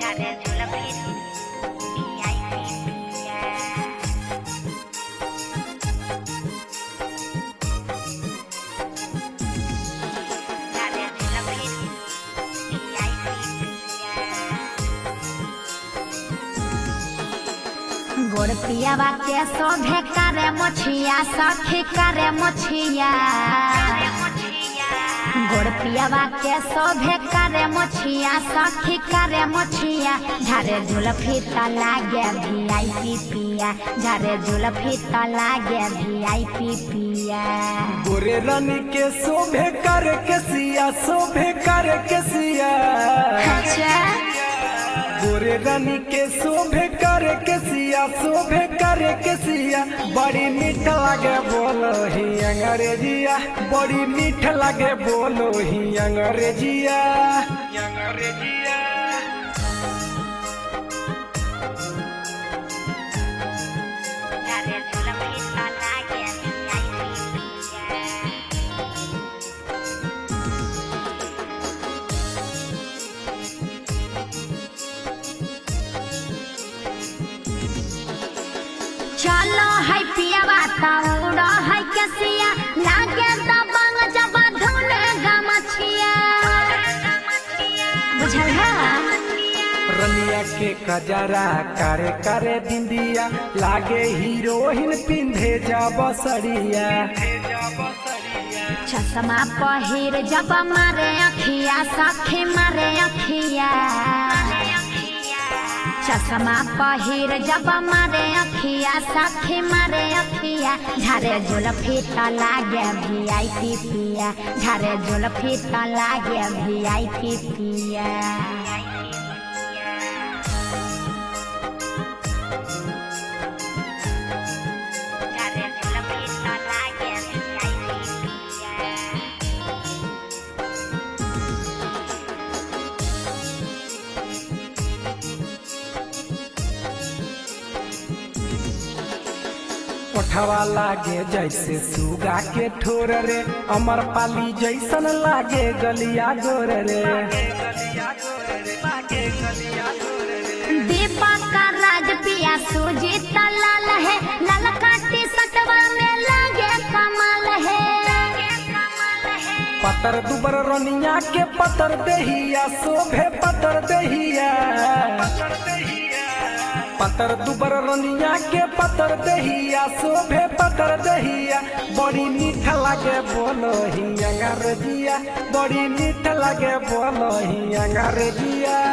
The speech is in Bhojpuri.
गोड़ पियावा के सोभे करे मोछिया सखी करे मोछिया गोड़ पियावा के सोभे करे मोछिया सखी करे मोछिया झारे जुल्फी त लागे VIP पिया झारे जुल्फी त लागे VIP पिया गोरे रानी के सोभे करे के सिया सोभे करे के सिया गोरे रानी के शोभे करे के सिया शोभे करे के सिया बड़ी मीठ लगे बोलो ही अंग्रेजिया बड़ी मीठ लगे बोलो ही अंग्रेजिया चलो है पियावा ताउड़ा है कसिया लागे दबंग जब धुने गमछिया बुझल है रनिया के कजरा करे करे बिंदिया लागे हीरोइन पिंधे जब सड़िया चश्मा पहिर जब मारे अखिया सखी मारे अखिया चश्मा पहिर जब मारे अखिया सखी मारे अखिया झारे जुल्फी त लागे VIP पिया झारे जुल्फी त लागे VIP पिया ओठवा लागे जैसे सुगा के ठोर रे अमर पाली जैसन लागे गलिया गोर रे दीपक का राज पिया सुजीत लाल है लाल काटी सटवा में लागे कमाल है पतर दुबर रनिया के पतर दहिया शोभे पतर दहिया पतर दुबर रनिया के पतर दहिया शोभे पतर दहिया बड़ी मीठ लगे बोलो ही अंग्रेजिया बड़ी मीठ लगे बोलो ही अंग्रेजिया।